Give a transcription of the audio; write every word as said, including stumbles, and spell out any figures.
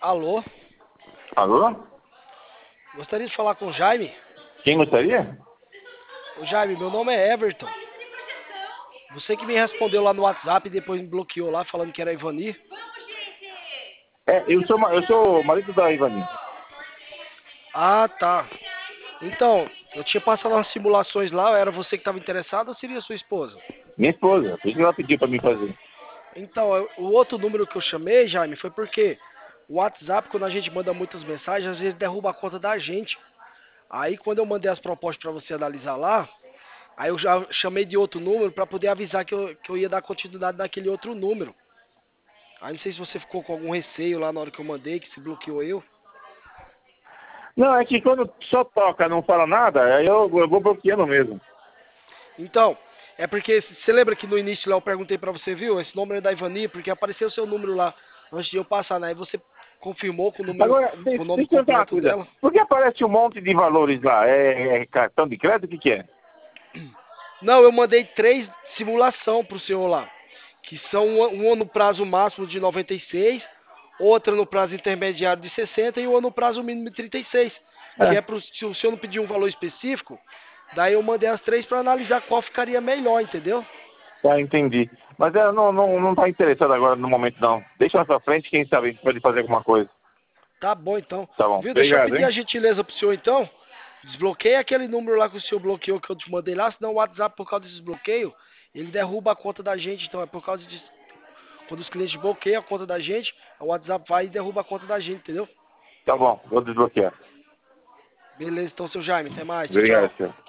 Alô? Alô? Gostaria de falar com o Jaime? Quem gostaria? Ô Jaime, meu nome é Everton. Você que me respondeu lá no WhatsApp e depois me bloqueou lá falando que era Ivani. É, eu sou, ma- eu sou o marido da Ivani. Ah, tá. Então, eu tinha passado umas simulações lá, era você que estava interessado ou seria sua esposa? Minha esposa. Por isso que ela pediu pra mim fazer. Então, eu- o outro número que eu chamei, Jaime, foi porque o WhatsApp, quando a gente manda muitas mensagens, às vezes derruba a conta da gente. Aí, quando eu mandei as propostas para você analisar lá, aí eu já chamei de outro número para poder avisar que eu, que eu ia dar continuidade naquele outro número. Aí não sei se você ficou com algum receio lá na hora que eu mandei, que se bloqueou eu. Não, é que quando só toca não fala nada, aí eu, eu vou bloqueando mesmo. Então, é porque você lembra que no início lá eu perguntei pra você, viu? Esse número é da Ivani, porque apareceu o seu número lá antes de eu passar, né? Aí você confirmou com o número, Agora, de- com o deixa nome eu perguntar uma completo coisa. dela. Por que aparece um monte de valores lá? É, é cartão de crédito? O que que é? Não, eu mandei três simulação pro senhor lá, que são uma, uma no prazo máximo de noventa e seis, outra no prazo intermediário de sessenta e uma no prazo mínimo de trinta e seis, que É, é pro, se o senhor não pedir um valor específico, daí eu mandei as três para analisar qual ficaria melhor, entendeu? tá, entendi. Mas ela não, não, não tá interessada agora no momento, não. Deixa mais pra frente, quem sabe a gente pode fazer alguma coisa. Tá bom então. Tá bom. Viu? Deixa eu Obrigado, pedir a hein? gentileza pro senhor então. Desbloqueia aquele número lá que o senhor bloqueou que eu te mandei lá, senão o WhatsApp, por causa desse desbloqueio, ele derruba a conta da gente. Então é por causa disso. Quando os clientes bloqueiam a conta da gente, o WhatsApp vai e derruba a conta da gente, entendeu? Tá bom, vou desbloquear. Beleza, então, seu Jaime, até mais. Tchau, Obrigado, tchau. senhor.